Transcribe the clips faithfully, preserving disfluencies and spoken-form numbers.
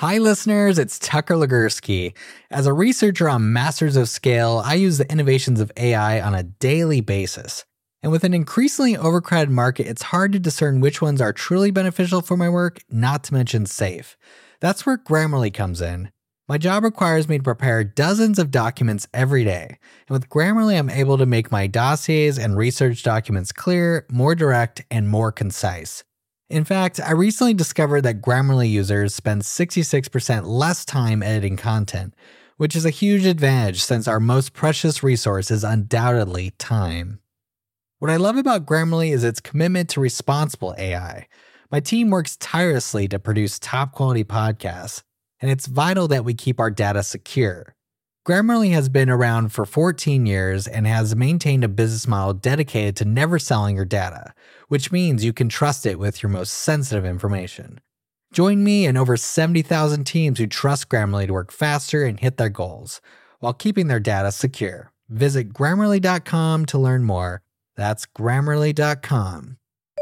Hi listeners, it's Tucker Legursky. As a researcher on Masters of Scale, I use the innovations of A I on a daily basis. And with an increasingly overcrowded market, it's hard to discern which ones are truly beneficial for my work, not to mention safe. That's where Grammarly comes in. My job requires me to prepare dozens of documents every day. And with Grammarly, I'm able to make my dossiers and research documents clear, more direct, and more concise. In fact, I recently discovered that Grammarly users spend sixty-six percent less time editing content, which is a huge advantage since our most precious resource is undoubtedly time. What I love about Grammarly is its commitment to responsible A I. My team works tirelessly to produce top-quality podcasts, and it's vital that we keep our data secure. Grammarly has been around for fourteen years and has maintained a business model dedicated to never selling your data, which means you can trust it with your most sensitive information. Join me and over seventy thousand teams who trust Grammarly to work faster and hit their goals, while keeping their data secure. Visit Grammarly dot com to learn more. That's Grammarly dot com.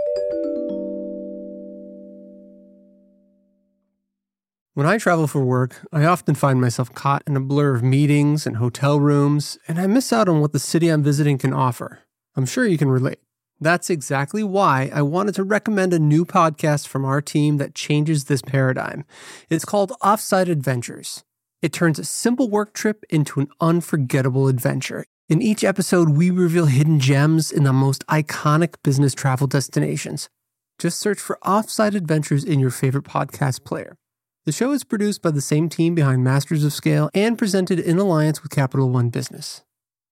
When I travel for work, I often find myself caught in a blur of meetings and hotel rooms, and I miss out on what the city I'm visiting can offer. I'm sure you can relate. That's exactly why I wanted to recommend a new podcast from our team that changes this paradigm. It's called Offsite Adventures. It turns a simple work trip into an unforgettable adventure. In each episode, we reveal hidden gems in the most iconic business travel destinations. Just search for Offsite Adventures in your favorite podcast player. The show is produced by the same team behind Masters of Scale and presented in alliance with Capital One Business.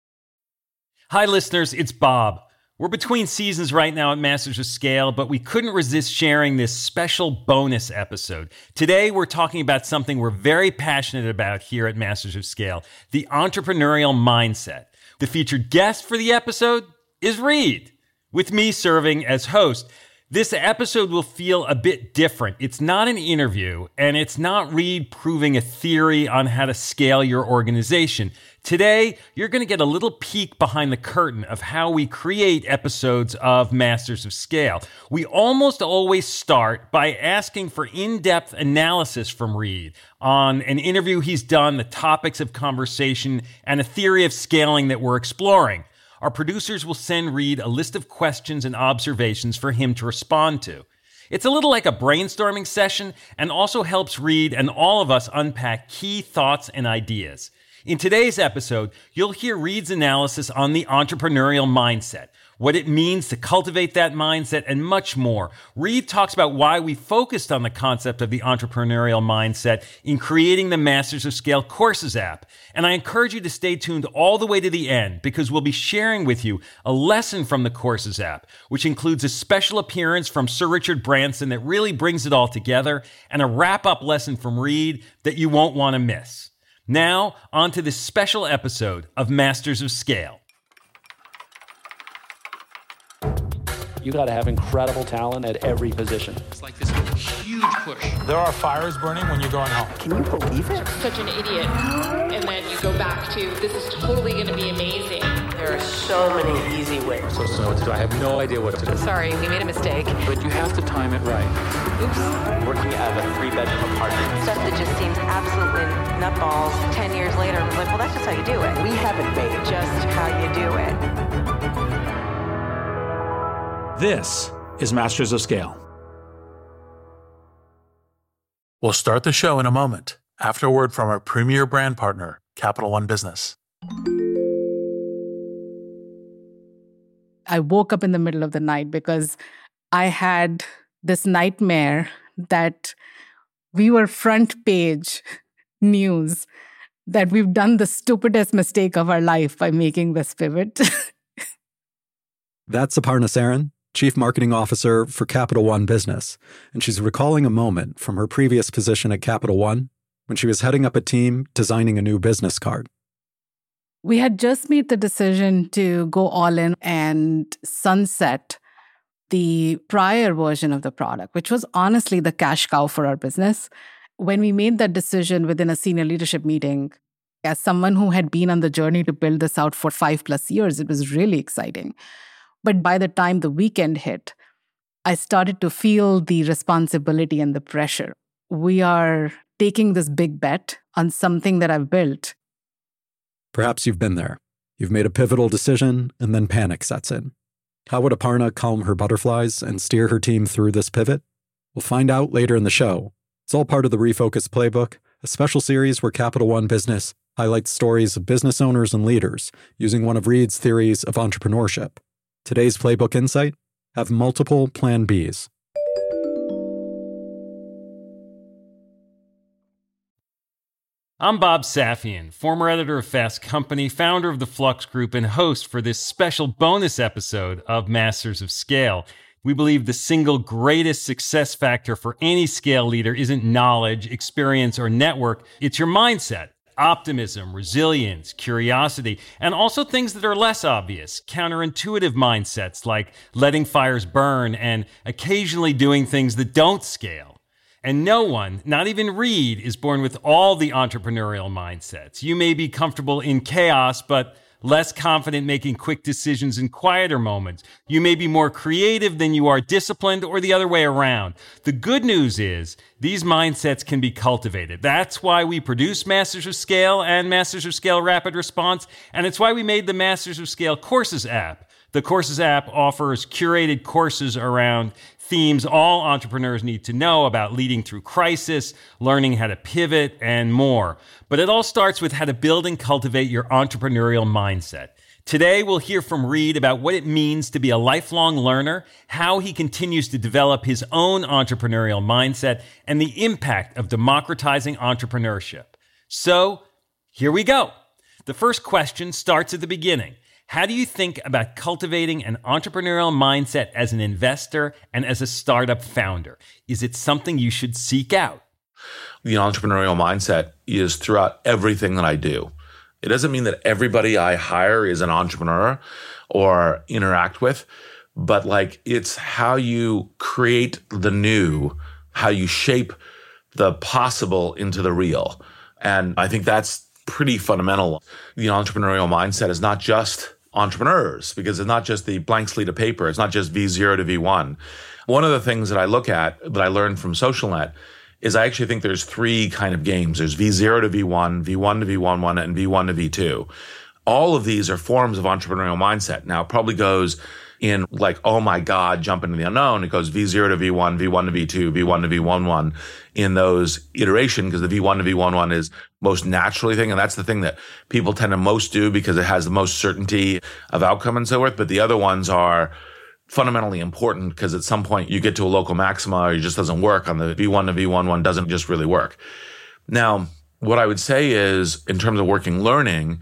Hi, listeners. It's Bob. We're between seasons right now at Masters of Scale, but we couldn't resist sharing this special bonus episode. Today, we're talking about something we're very passionate about here at Masters of Scale, the entrepreneurial mindset. The featured guest for the episode is Reed, with me serving as host. This episode will feel a bit different. It's not an interview, and it's not Reed proving a theory on how to scale your organization. Today, you're going to get a little peek behind the curtain of how we create episodes of Masters of Scale. We almost always start by asking for in-depth analysis from Reed on an interview he's done, the topics of conversation, and a theory of scaling that we're exploring. Our producers will send Reed a list of questions and observations for him to respond to. It's a little like a brainstorming session and also helps Reed and all of us unpack key thoughts and ideas. In today's episode, you'll hear Reed's analysis on the entrepreneurial mindset, what it means to cultivate that mindset, and much more. Reed talks about why we focused on the concept of the entrepreneurial mindset in creating the Masters of Scale Courses app. And I encourage you to stay tuned all the way to the end because we'll be sharing with you a lesson from the Courses app, which includes a special appearance from Sir Richard Branson that really brings it all together, and a wrap-up lesson from Reed that you won't want to miss. Now, on to this special episode of Masters of Scale. You got to have incredible talent at every position. It's like this huge push. There are fires burning when you're going home. Can you believe it? Such an idiot. And then you go back to, this is totally going to be amazing. There are so many easy ways. I'm supposed to know what to do. I have no idea what to do. Sorry, we made a mistake. But you have to time it right. Oops. Working out of a three-bedroom apartment. Stuff that just seems absolutely nutballs. Ten years later, I'm like, well, that's just how you do it. We haven't made it. Just how you do it. This is Masters of Scale. We'll start the show in a moment, after a word from our premier brand partner, Capital One Business. I woke up in the middle of the night because I had this nightmare that we were front page news, that we've done the stupidest mistake of our life by making this pivot. That's Aparna Saran, Chief Marketing Officer for Capital One Business, and she's recalling a moment from her previous position at Capital One when she was heading up a team designing a new business card. We had just made the decision to go all in and sunset the prior version of the product, which was honestly the cash cow for our business. When we made that decision within a senior leadership meeting, as someone who had been on the journey to build this out for five plus years, it was really exciting. But by the time the weekend hit, I started to feel the responsibility and the pressure. We are taking this big bet on something that I've built. Perhaps you've been there. You've made a pivotal decision, and then panic sets in. How would Aparna calm her butterflies and steer her team through this pivot? We'll find out later in the show. It's all part of the Refocus Playbook, a special series where Capital One Business highlights stories of business owners and leaders using one of Reid's theories of entrepreneurship. Today's Playbook Insight: have multiple Plan Bs. I'm Bob Safian, former editor of Fast Company, founder of the Flux Group, and host for this special bonus episode of Masters of Scale. We believe the single greatest success factor for any scale leader isn't knowledge, experience, or network. It's your mindset, optimism, resilience, curiosity, and also things that are less obvious, counterintuitive mindsets like letting fires burn and occasionally doing things that don't scale. And no one, not even Reid, is born with all the entrepreneurial mindsets. You may be comfortable in chaos, but less confident making quick decisions in quieter moments. You may be more creative than you are disciplined, or the other way around. The good news is these mindsets can be cultivated. That's why we produce Masters of Scale and Masters of Scale Rapid Response, and it's why we made the Masters of Scale Courses app. The Courses app offers curated courses around themes all entrepreneurs need to know about leading through crisis, learning how to pivot, and more. But it all starts with how to build and cultivate your entrepreneurial mindset. Today, we'll hear from Reid about what it means to be a lifelong learner, how he continues to develop his own entrepreneurial mindset, and the impact of democratizing entrepreneurship. So, here we go. The first question starts at the beginning. How do you think about cultivating an entrepreneurial mindset as an investor and as a startup founder? Is it something you should seek out? The entrepreneurial mindset is throughout everything that I do. It doesn't mean that everybody I hire is an entrepreneur or interact with, but like it's how you create the new, how you shape the possible into the real. And I think that's pretty fundamental. The entrepreneurial mindset is not just entrepreneurs, because it's not just the blank slate of paper. It's not just V zero to V one. One of the things that I look at that I learned from SocialNet is I actually think there's three kind of games. There's V zero to V one, V one to V one one, and V one to V two. All of these are forms of entrepreneurial mindset. Now, it probably goes in like, oh my God, jump into the unknown. It goes V zero to V one, V one to V two, V one to V one one in those iteration, because the V one to V one one is most naturally thing. And that's the thing that people tend to most do because it has the most certainty of outcome and so forth. But the other ones are fundamentally important because at some point you get to a local maxima or it just doesn't work on the V one to V one one doesn't just really work. Now, what I would say is in terms of working learning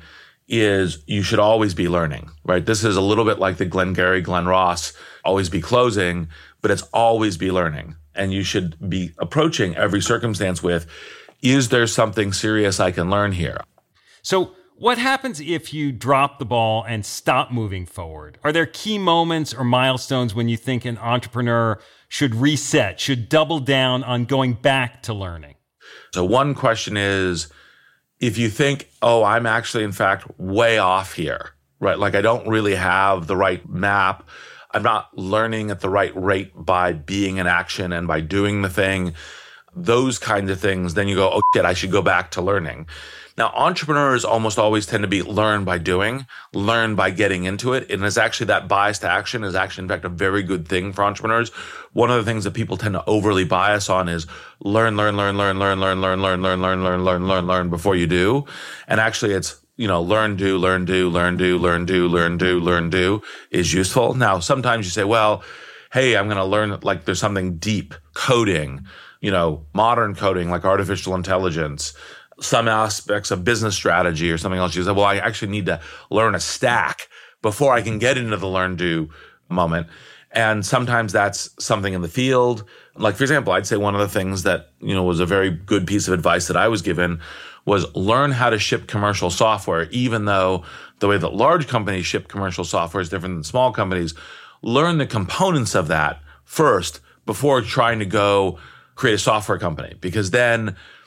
is you should always be learning, right? This is a little bit like the Glengarry, Glen Ross, always be closing, but it's always be learning. And you should be approaching every circumstance with, is there something serious I can learn here? So what happens if you drop the ball and stop moving forward? Are there key moments or milestones when you think an entrepreneur should reset, should double down on going back to learning? So one question is, if you think, oh, I'm actually, in fact, way off here, right? Like I don't really have the right map. I'm not learning at the right rate by being in action and by doing the thing, those kinds of things. Then you go, oh, shit, I should go back to learning. Now, entrepreneurs almost always tend to be learn by doing, learn by getting into it. And it's actually that bias to action is actually, in fact, a very good thing for entrepreneurs. One of the things that people tend to overly bias on is learn, learn, learn, learn, learn, learn, learn, learn, learn, learn, learn, learn, learn, learn before you do. And actually it's, you know, learn, do, learn, do, learn, do, learn, do, learn, do, learn, do is useful. Now, sometimes you say, well, hey, I'm going to learn like there's something deep, coding, you know, modern coding like artificial intelligence, some aspects of business strategy or something else. You say, well, I actually need to learn a stack before I can get into the learn do moment. And sometimes that's something in the field. Like, for example, I'd say one of the things that, you know, was a very good piece of advice that I was given was learn how to ship commercial software, even though the way that large companies ship commercial software is different than small companies. Learn the components of that first before trying to go create a software company, because then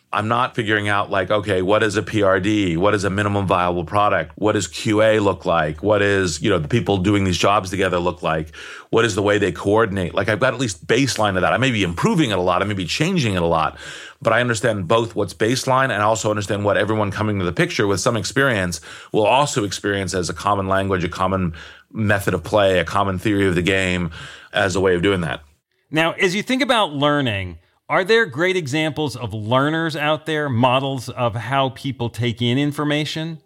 I'm not figuring out like, okay, what is a P R D? What is a minimum viable product? What does Q A look like? What is, you know, the people doing these jobs together look like? What is the way they coordinate? Like I've got at least baseline of that. I may be improving it a lot. I may be changing it a lot, but I understand both what's baseline and I also understand what everyone coming to the picture with some experience will also experience as a common language, a common method of play, a common theory of the game as a way of doing that. Now, as you think about learning, are there great examples of learners out there, models of how people take in information?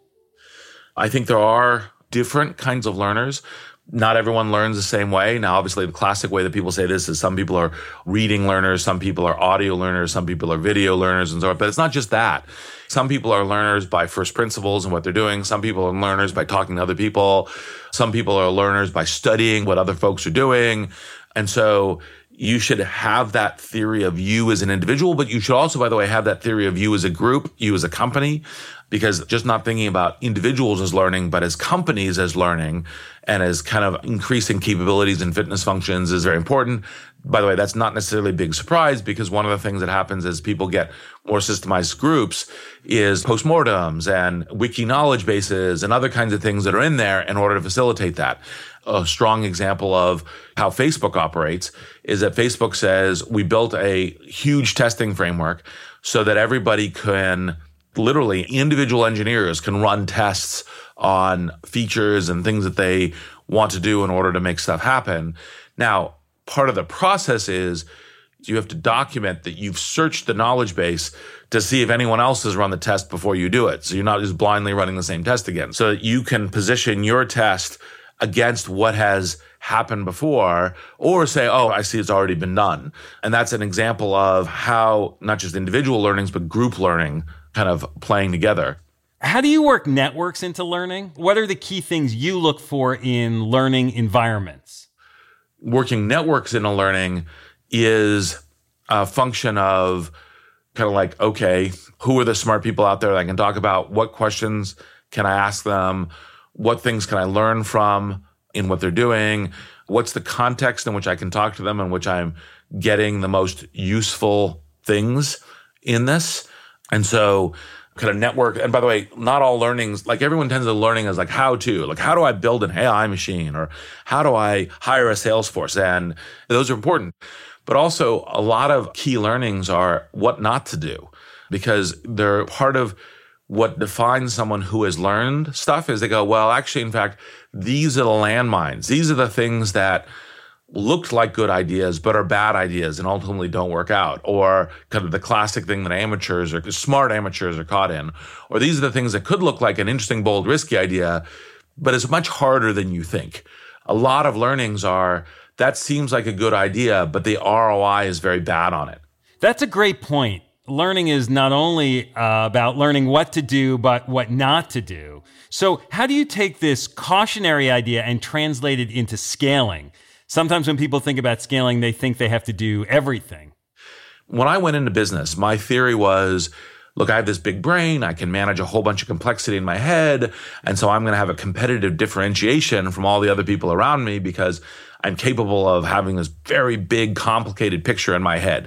I think there are different kinds of learners. Not everyone learns the same way. Now, obviously, the classic way that people say this is some people are reading learners, some people are audio learners, some people are video learners, and so on. But it's not just that. Some people are learners by first principles and what they're doing. Some people are learners by talking to other people. Some people are learners by studying what other folks are doing. And so you should have that theory of you as an individual, but you should also, by the way, have that theory of you as a group, you as a company, because just not thinking about individuals as learning, but as companies as learning and as kind of increasing capabilities and fitness functions is very important. By the way, that's not necessarily a big surprise because one of the things that happens as people get more systemized groups is postmortems and wiki knowledge bases and other kinds of things that are in there in order to facilitate that. A strong example of how Facebook operates is that Facebook says we built a huge testing framework so that everybody can literally individual engineers can run tests on features and things that they want to do in order to make stuff happen. Now, part of the process is you have to document that you've searched the knowledge base to see if anyone else has run the test before you do it. So you're not just blindly running the same test again. So that you can position your test against what has happened before, or say, oh, I see it's already been done. And that's an example of how not just individual learnings, but group learning kind of playing together. How do you work networks into learning? What are the key things you look for in learning environments? Working networks into learning is a function of kind of like, okay, who are the smart people out there that I can talk about? What questions can I ask them? What things can I learn from in what they're doing? What's the context in which I can talk to them in which I'm getting the most useful things in this? And so kind of network. And by the way, not all learnings, like everyone tends to learning as like how to, like how do I build an A I machine or how do I hire a sales force? And those are important. But also a lot of key learnings are what not to do because they're part of what defines someone who has learned stuff is they go, well, actually, in fact, these are the landmines. These are the things that looked like good ideas, but are bad ideas and ultimately don't work out. Or kind of the classic thing that amateurs or smart amateurs are caught in. Or these are the things that could look like an interesting, bold, risky idea, but it's much harder than you think. A lot of learnings are, that seems like a good idea, but the R O I is very bad on it. That's a great point. Learning is not only uh, about learning what to do, but what not to do. So how do you take this cautionary idea and translate it into scaling? Sometimes when people think about scaling, they think they have to do everything. When I went into business, my theory was, look, I have this big brain. I can manage a whole bunch of complexity in my head. And so I'm going to have a competitive differentiation from all the other people around me because I'm capable of having this very big, complicated picture in my head.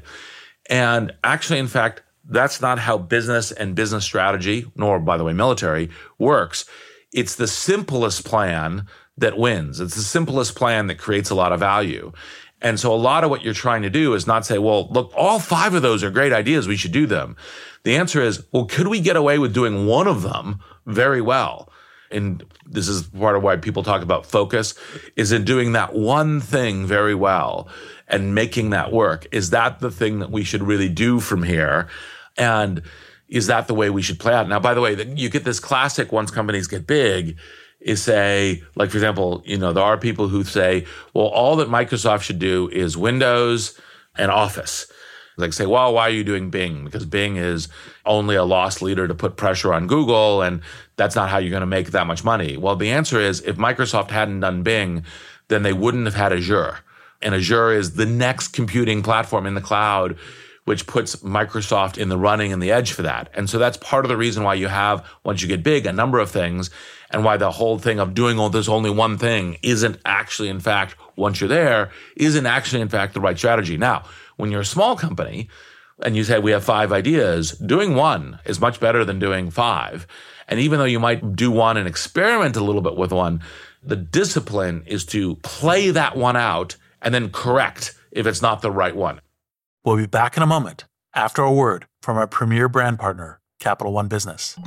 And actually, in fact, that's not how business and business strategy, nor, by the way, military, works. It's the simplest plan that wins. It's the simplest plan that creates a lot of value. And so a lot of what you're trying to do is not say, well, look, all five of those are great ideas. We should do them. The answer is, well, could we get away with doing one of them very well? And this is part of why people talk about focus, is in doing that one thing very well and making that work. Is that the thing that we should really do from here? And is that the way we should play out? Now, by the way, you get this classic once companies get big is say, like, for example, you know, there are people who say, well, all that Microsoft should do is Windows and Office. Like say, well, why are you doing Bing? Because Bing is only a loss leader to put pressure on Google, and that's not how you're going to make that much money. Well, the answer is if Microsoft hadn't done Bing, then they wouldn't have had Azure. And Azure is the next computing platform in the cloud, which puts Microsoft in the running and the edge for that. And so that's part of the reason why you have, once you get big, a number of things, and why the whole thing of doing all this only one thing isn't actually, in fact, once you're there, isn't actually, in fact, the right strategy. Now, when you're a small company, and you say we have five ideas, doing one is much better than doing five. And even though you might do one and experiment a little bit with one, the discipline is to play that one out and then correct if it's not the right one. We'll be back in a moment after a word from our premier brand partner, Capital One Business.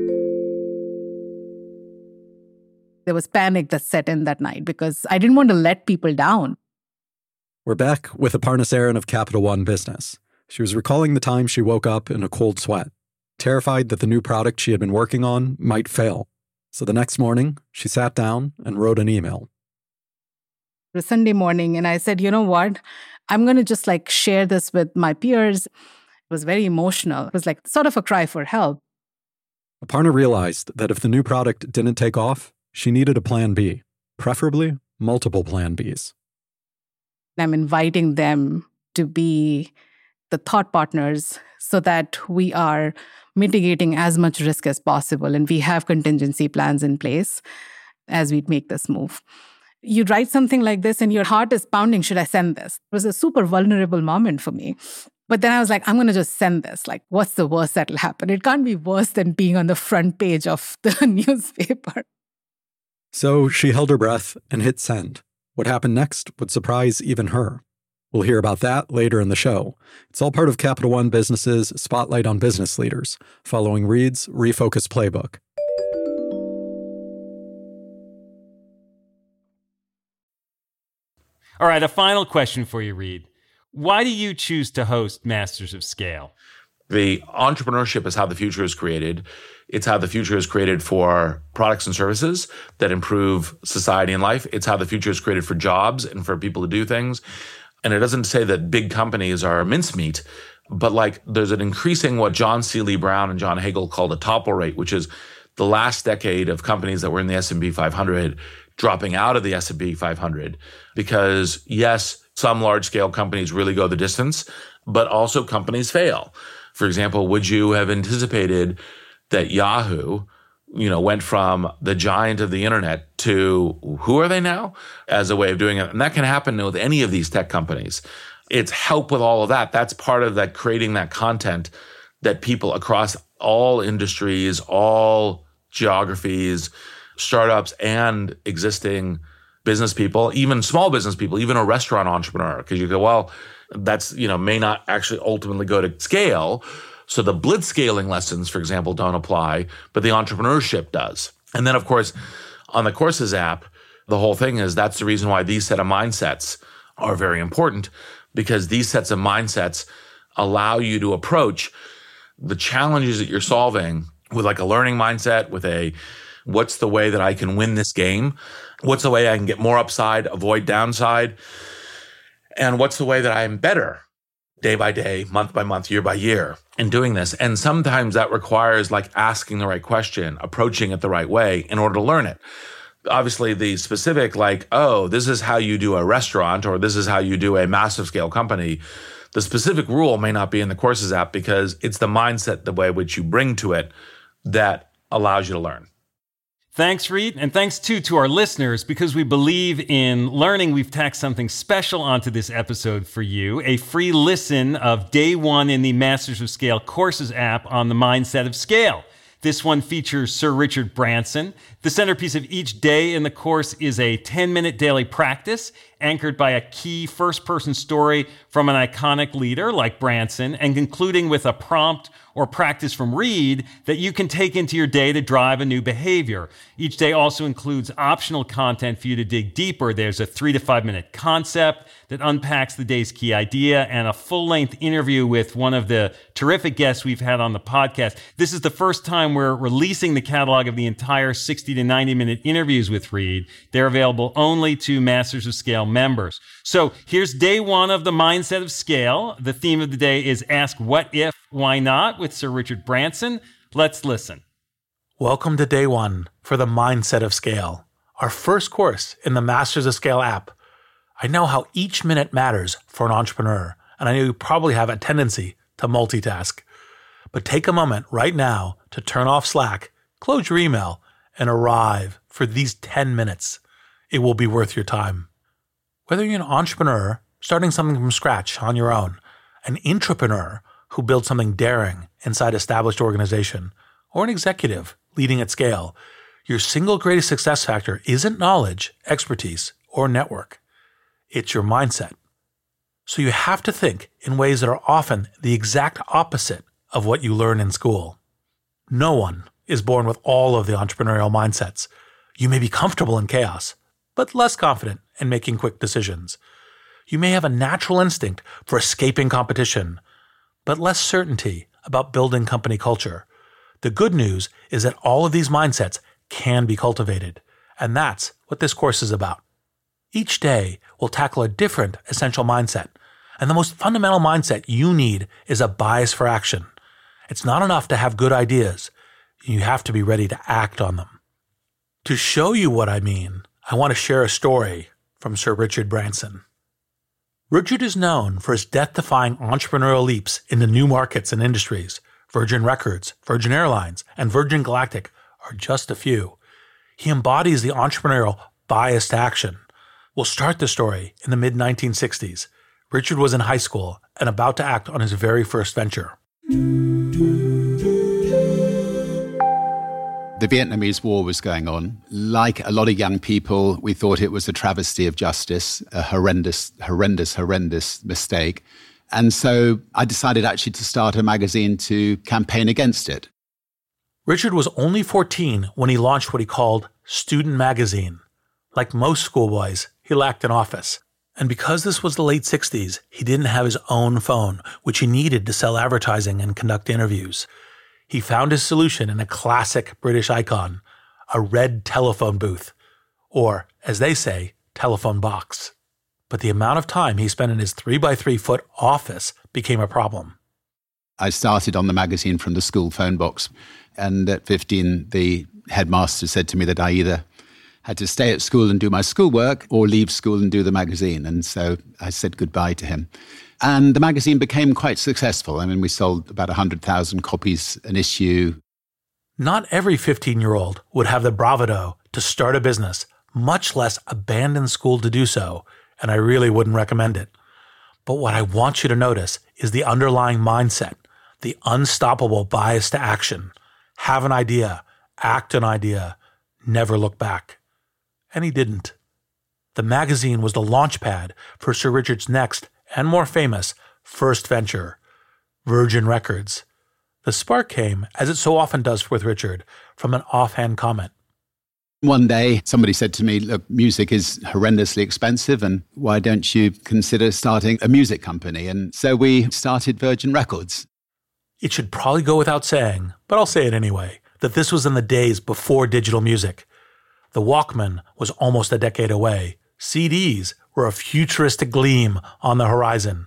There was panic that set in that night because I didn't want to let people down. We're back with Aparna Saran of Capital One Business. She was recalling the time she woke up in a cold sweat, terrified that the new product she had been working on might fail. So the next morning, she sat down and wrote an email. It was Sunday morning, and I said, you know what? I'm going to just like share this with my peers. It was very emotional. It was like sort of a cry for help. Aparna realized that if the new product didn't take off, she needed a plan B, preferably multiple plan Bs. I'm inviting them to be the thought partners so that we are mitigating as much risk as possible and we have contingency plans in place as we make this move. You write something like this and your heart is pounding, should I send this? It was a super vulnerable moment for me. But then I was like, I'm going to just send this. Like, what's the worst that'll happen? It can't be worse than being on the front page of the newspaper. So she held her breath and hit send. What happened next would surprise even her. We'll hear about that later in the show. It's all part of Capital One Business's Spotlight on Business Leaders, following Reed's Refocus Playbook. All right, a final question for you, Reed. Why do you choose to host Masters of Scale? The entrepreneurship is how the future is created. It's how the future is created for products and services that improve society and life. It's how the future is created for jobs and for people to do things. And it doesn't say that big companies are mincemeat, but like there's an increasing what John Seeley Brown and John Hagel called a topple rate, which is the last decade of companies that were in the S and P five hundred dropping out of the S and P five hundred. Because yes, some large scale companies really go the distance, but also companies fail. For example, would you have anticipated that Yahoo, you know, went from the giant of the internet to who are they now as a way of doing it? And that can happen with any of these tech companies. It's help with all of that. That's part of that creating that content that people across all industries, all geographies, startups and existing business people, even small business people, even a restaurant entrepreneur, because you go, well, that's, you know, may not actually ultimately go to scale. So the blitz scaling lessons, for example, don't apply, but the entrepreneurship does. And then, of course, on the Courses app, the whole thing is that's the reason why these set of mindsets are very important, because these sets of mindsets allow you to approach the challenges that you're solving with like a learning mindset, with a what's the way that I can win this game? What's the way I can get more upside, avoid downside? And what's the way that I'm better day by day, month by month, year by year in doing this? And sometimes that requires like asking the right question, approaching it the right way in order to learn it. Obviously, the specific like, oh, this is how you do a restaurant or this is how you do a massive scale company. The specific rule may not be in the Courses app because it's the mindset, the way which you bring to it that allows you to learn. Thanks, Reed. And thanks, too, to our listeners. Because we believe in learning, we've tacked something special onto this episode for you, a free listen of day one in the Masters of Scale Courses app on the mindset of scale. This one features Sir Richard Branson. The centerpiece of each day in the course is a ten-minute daily practice anchored by a key first-person story from an iconic leader like Branson and concluding with a prompt or practice from Reed that you can take into your day to drive a new behavior. Each day also includes optional content for you to dig deeper. There's a three to five minute concept that unpacks the day's key idea and a full-length interview with one of the terrific guests we've had on the podcast. This is the first time we're releasing the catalog of the entire sixty to ninety minute interviews with Reed. They're available only to Masters of Scale members. So here's day one of the Mindset of Scale. The theme of the day is Ask What If, Why Not with Sir Richard Branson. Let's listen. Welcome to day one for the Mindset of Scale, our first course in the Masters of Scale app. I know how each minute matters for an entrepreneur, and I know you probably have a tendency to multitask. But take a moment right now to turn off Slack, close your email, and arrive for these ten minutes. It will be worth your time. Whether you're an entrepreneur starting something from scratch on your own, an intrapreneur who builds something daring inside established organization, or an executive leading at scale, your single greatest success factor isn't knowledge, expertise, or network. It's your mindset. So you have to think in ways that are often the exact opposite of what you learn in school. No one is born with all of the entrepreneurial mindsets. You may be comfortable in chaos, but less confident in making quick decisions. You may have a natural instinct for escaping competition, but less certainty about building company culture. The good news is that all of these mindsets can be cultivated, and that's what this course is about. Each day, we'll tackle a different essential mindset, and the most fundamental mindset you need is a bias for action. It's not enough to have good ideas. You have to be ready to act on them. To show you what I mean, I want to share a story from Sir Richard Branson. Richard is known for his death-defying entrepreneurial leaps into new markets and industries. Virgin Records, Virgin Airlines, and Virgin Galactic are just a few. He embodies the entrepreneurial bias to action. We'll start the story in the mid nineteen sixties. Richard was in high school and about to act on his very first venture. The Vietnamese War was going on. Like a lot of young people, we thought it was a travesty of justice, a horrendous, horrendous, horrendous mistake. And so I decided actually to start a magazine to campaign against it. Richard was only fourteen when he launched what he called Student Magazine. Like most schoolboys, he lacked an office. And because this was the late sixties, he didn't have his own phone, which he needed to sell advertising and conduct interviews. He found his solution in a classic British icon, a red telephone booth, or, as they say, telephone box. But the amount of time he spent in his three by three foot office became a problem. I started on the magazine from the school phone box, and at fifteen, the headmaster said to me that I either had to stay at school and do my schoolwork or leave school and do the magazine. And so I said goodbye to him. And the magazine became quite successful. I mean, we sold about one hundred thousand copies an issue. Not every fifteen-year-old would have the bravado to start a business, much less abandon school to do so, and I really wouldn't recommend it. But what I want you to notice is the underlying mindset, the unstoppable bias to action. Have an idea, act an idea, never look back. And he didn't. The magazine was the launch pad for Sir Richard's next and more famous first venture, Virgin Records. The spark came, as it so often does with Richard, from an offhand comment. One day, somebody said to me, look, music is horrendously expensive, and why don't you consider starting a music company? And so we started Virgin Records. It should probably go without saying, but I'll say it anyway, that this was in the days before digital music. The Walkman was almost a decade away. C Ds were a futuristic gleam on the horizon.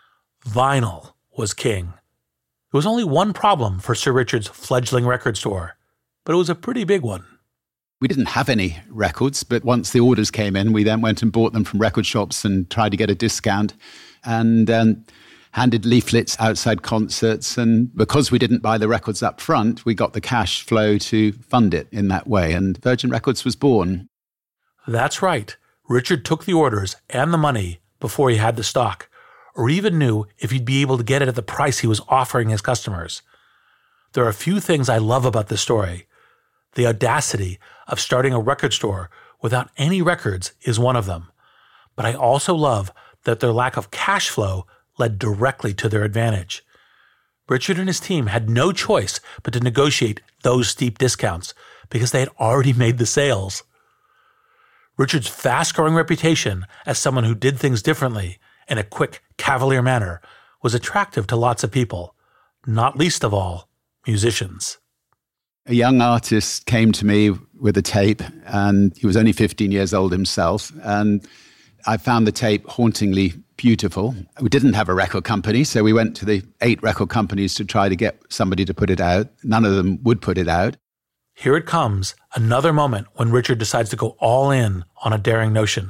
Vinyl was king. There was only one problem for Sir Richard's fledgling record store, but it was a pretty big one. We didn't have any records, but once the orders came in, we then went and bought them from record shops and tried to get a discount and um, handed leaflets outside concerts. And because we didn't buy the records up front, we got the cash flow to fund it in that way. And Virgin Records was born. That's right. Richard took the orders and the money before he had the stock, or even knew if he'd be able to get it at the price he was offering his customers. There are a few things I love about this story. The audacity of starting a record store without any records is one of them. But I also love that their lack of cash flow led directly to their advantage. Richard and his team had no choice but to negotiate those steep discounts because they had already made the sales. Richard's fast-growing reputation as someone who did things differently in a quick, cavalier manner was attractive to lots of people, not least of all, musicians. A young artist came to me with a tape, and he was only fifteen years old himself, and I found the tape hauntingly beautiful. We didn't have a record company, so we went to the eight record companies to try to get somebody to put it out. None of them would put it out. Here it comes, another moment when Richard decides to go all in on a daring notion.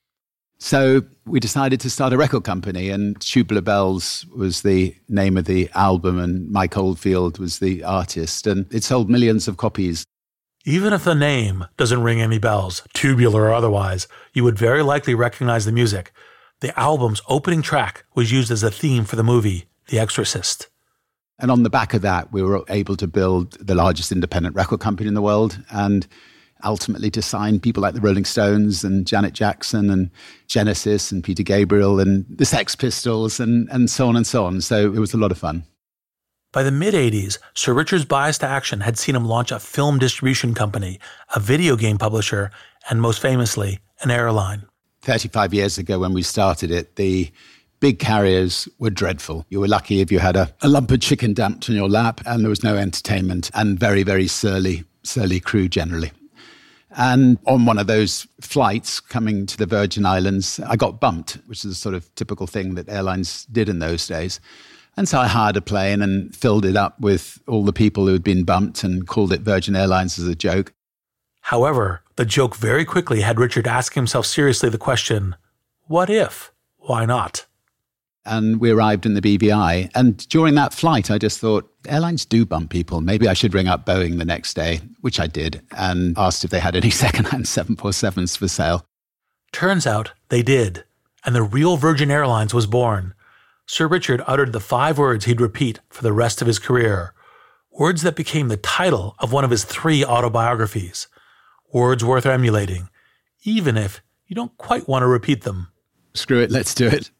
So we decided to start a record company, and Tubular Bells was the name of the album, and Mike Oldfield was the artist, and it sold millions of copies. Even if the name doesn't ring any bells, tubular or otherwise, you would very likely recognize the music. The album's opening track was used as a theme for the movie The Exorcist. And on the back of that, we were able to build the largest independent record company in the world and ultimately to sign people like the Rolling Stones and Janet Jackson and Genesis and Peter Gabriel and the Sex Pistols and, and so on and so on. So it was a lot of fun. By the mid-eighties, Sir Richard's bias to action had seen him launch a film distribution company, a video game publisher, and most famously, an airline. thirty-five years ago when we started it, the big carriers were dreadful. You were lucky if you had a, a lump of chicken dumped in your lap and there was no entertainment and very, very surly, surly crew generally. And on one of those flights coming to the Virgin Islands, I got bumped, which is a sort of typical thing that airlines did in those days. And so I hired a plane and filled it up with all the people who had been bumped and called it Virgin Airlines as a joke. However, the joke very quickly had Richard asking himself seriously the question, what if? Why not? And we arrived in the B V I. And during that flight, I just thought, airlines do bump people. Maybe I should ring up Boeing the next day, which I did, and asked if they had any secondhand seven forty-sevens for sale. Turns out they did, and the real Virgin Airlines was born. Sir Richard uttered the five words he'd repeat for the rest of his career, words that became the title of one of his three autobiographies, words worth emulating, even if you don't quite want to repeat them. Screw it, let's do it.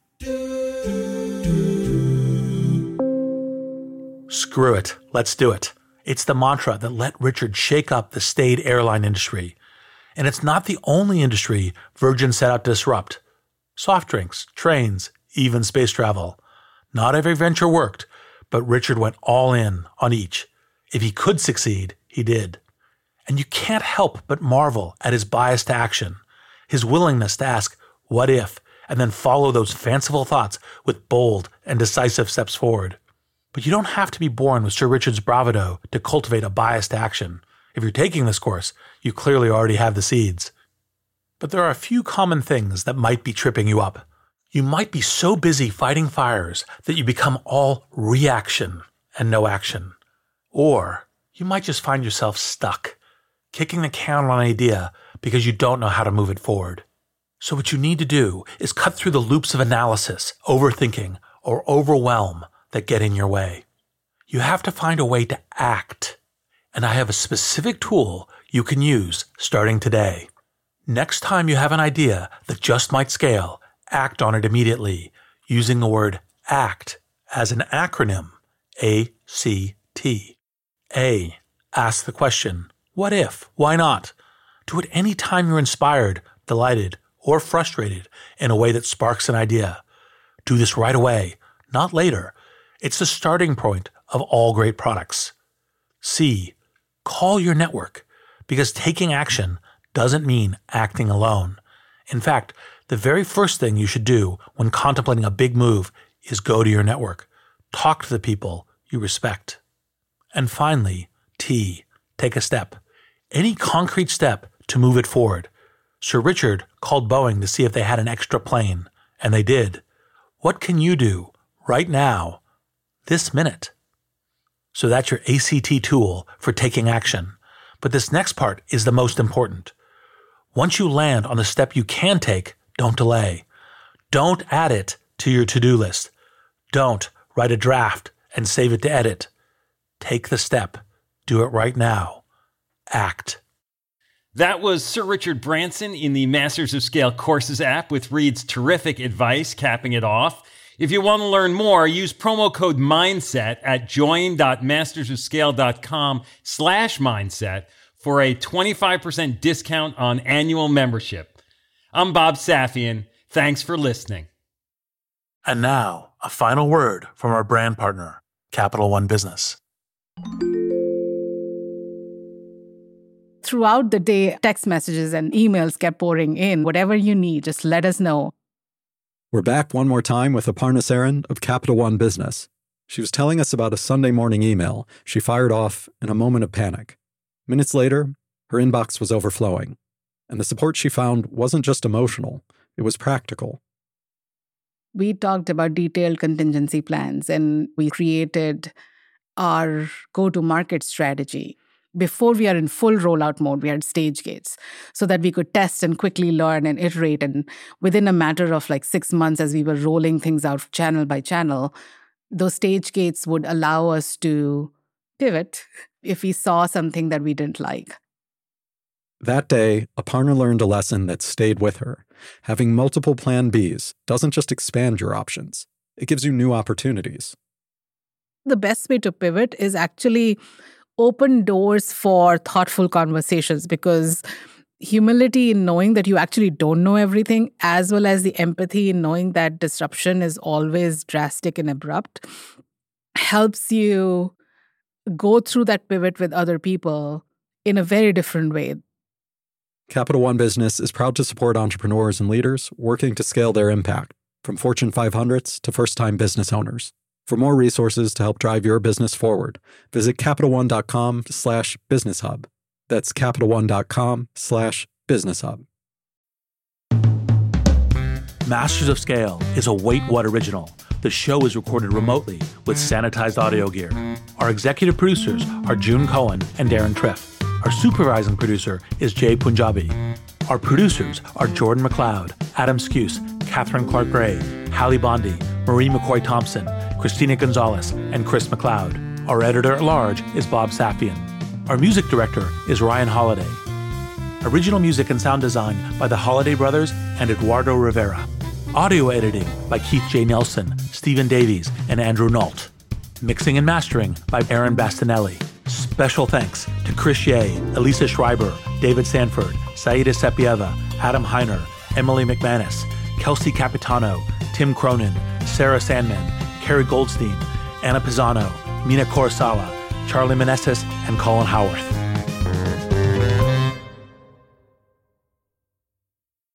Screw it, let's do it. It's the mantra that let Richard shake up the staid airline industry. And it's not the only industry Virgin set out to disrupt. Soft drinks, trains, even space travel. Not every venture worked, but Richard went all in on each. If he could succeed, he did. And you can't help but marvel at his bias to action, his willingness to ask, what if, and then follow those fanciful thoughts with bold and decisive steps forward. But you don't have to be born with Sir Richard's bravado to cultivate a bias to action. If you're taking this course, you clearly already have the seeds. But there are a few common things that might be tripping you up. You might be so busy fighting fires that you become all reaction and no action. Or you might just find yourself stuck, kicking the can on an idea because you don't know how to move it forward. So what you need to do is cut through the loops of analysis, overthinking, or overwhelm that get in your way. You have to find a way to act. And I have a specific tool you can use starting today. Next time you have an idea that just might scale, act on it immediately, using the word ACT as an acronym, A C T. A, ask the question, what if? Why not? Do it any time you're inspired, delighted, or frustrated in a way that sparks an idea. Do this right away, not later. It's the starting point of all great products. C, call your network, because taking action doesn't mean acting alone. In fact, the very first thing you should do when contemplating a big move is go to your network. Talk to the people you respect. And finally, T, take a step. Any concrete step to move it forward. Sir Richard called Boeing to see if they had an extra plane, and they did. What can you do right now, this minute? So that's your A C T tool for taking action. But this next part is the most important. Once you land on the step you can take, don't delay. Don't add it to your to-do list. Don't write a draft and save it to edit. Take the step. Do it right now. Act. That was Sir Richard Branson in the Masters of Scale Courses app with Reed's terrific advice capping it off. If you want to learn more, use promo code MINDSET at join.mastersofscale.com slash mindset for a twenty-five percent discount on annual membership. I'm Bob Safian. Thanks for listening. And now, a final word from our brand partner, Capital One Business. Throughout the day, text messages and emails kept pouring in. Whatever you need, just let us know. We're back one more time with Aparna Saran of Capital One Business. She was telling us about a Sunday morning email she fired off in a moment of panic. Minutes later, her inbox was overflowing, and the support she found wasn't just emotional, it was practical. We talked about detailed contingency plans, and we created our go-to-market strategy. Before we are in full rollout mode, we had stage gates so that we could test and quickly learn and iterate. And within a matter of like six months, as we were rolling things out channel by channel, those stage gates would allow us to pivot if we saw something that we didn't like. That day, Aparna learned a lesson that stayed with her. Having multiple plan Bs doesn't just expand your options, it gives you new opportunities. The best way to pivot is actually open doors for thoughtful conversations, because humility in knowing that you actually don't know everything, as well as the empathy in knowing that disruption is always drastic and abrupt, helps you go through that pivot with other people in a very different way. Capital One Business is proud to support entrepreneurs and leaders working to scale their impact, from Fortune five hundreds to first-time business owners. For more resources to help drive your business forward, visit CapitalOne.com slash Business Hub. That's CapitalOne.com slash Business Hub. Masters of Scale is a Wait What original. The show is recorded remotely with sanitized audio gear. Our executive producers are June Cohen and Darren Triff. Our supervising producer is Jay Punjabi. Our producers are Jordan McLeod, Adam Skuse, Catherine Clark Gray, Hallie Bondi, Marie McCoy Thompson, Christina Gonzalez, and Chris McLeod. Our editor-at-large is Bob Safian. Our music director is Ryan Holiday. Original music and sound design by the Holiday Brothers and Eduardo Rivera. Audio editing by Keith J. Nelson, Stephen Davies, and Andrew Nault. Mixing and mastering by Aaron Bastinelli. Special thanks to Chris Ye, Elisa Schreiber, David Sanford, Saida Sepieva, Adam Heiner, Emily McManus, Kelsey Capitano, Tim Cronin, Sarah Sandman, Carrie Goldstein, Anna Pisano, Mina Corusala, Charlie Meneses, and Colin Howarth.